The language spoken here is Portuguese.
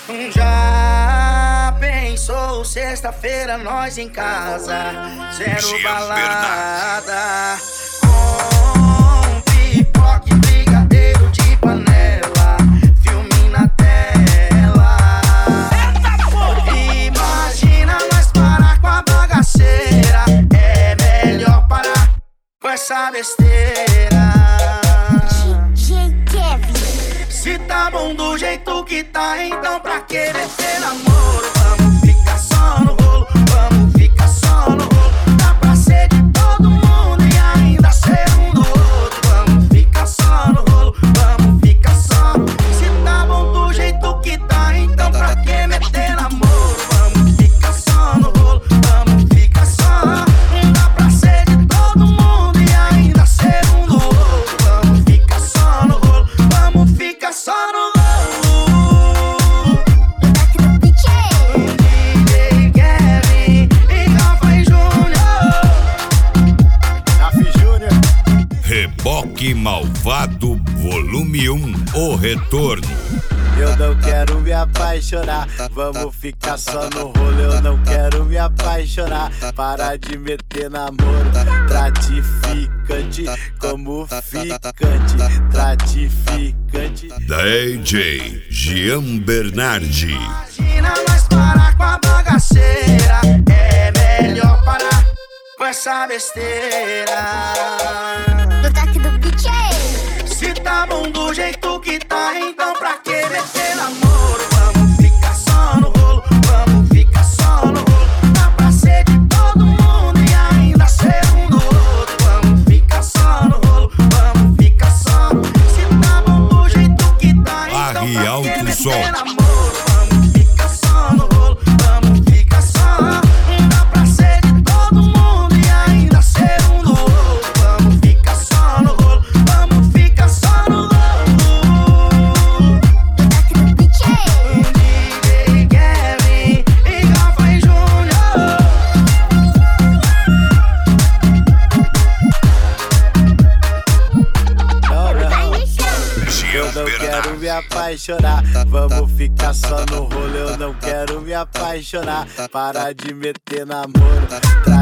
Já pensou sexta-feira nós em casa, zero balada, com pipoca e brigadeiro de panela, filme na tela. Imagina nós parar com a bagaceira, é melhor parar com essa besteira. Se tá bom do jeito que tá, então pra que meter namoro? Vamos ficar só no rolo, vamos ficar só no rolo. Dá pra ser de todo mundo e ainda ser um do outro. Vamos ficar só no rolo, vamos ficar só no rolo. Se tá bom do jeito que tá, então pra que meter namoro? Vamos ficar só no rolo, vamos ficar só. Dá pra ser de todo mundo e ainda ser um do outro. Vamos ficar só no rolo, vamos ficar só no rolo. DJ Kevin e Rafa e Júnior. Reboque Malvado, volume 1, o retorno. Eu não quero me apaixonar, vamos ficar só no rolo. Eu não quero me apaixonar, para de meter namoro. Tratificante, como ficante, tratificante. DJ Jean Bernardi. Imagina nós parar com a bagaceira, é melhor parar com essa besteira. No toque do DJ. Se tá bom do jeito que tá, então pra que meter namoro? Vamos ficar só no rolo, vamos ficar só no rolo. Dá pra ser de todo mundo e ainda ser um do outro. Vamos ficar só no rolo, vamos ficar só. Se tá bom do jeito que tá, então Barre pra alto que som. meter namoro? Vamos ficar só no rolo, vamos ficar só. Dá pra ser de todo mundo e ainda ser um do outro. Vamos ficar só no rolo, vamos ficar só no rolo. DJ Kevin e Rafa e Júnior. Eu não quero me apaixonar, vamos ficar só no rolo. Eu não quero me apaixonar, para de meter namoro.